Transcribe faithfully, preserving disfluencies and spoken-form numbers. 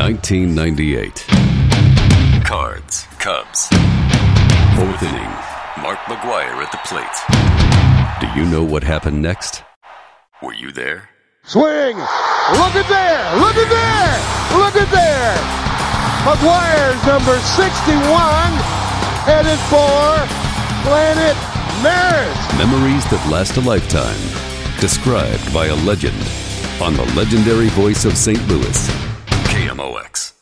nineteen ninety-eight. Cards, Cubs. Fourth inning. Mark McGwire at the plate. Do you know what happened next? Were you there? Swing! Look at there! Look at there! Look at there! McGwire's number sixty-one headed for Planet Maris. Memories that last a lifetime. Described by a legend on the legendary voice of Saint Louis, K M O X.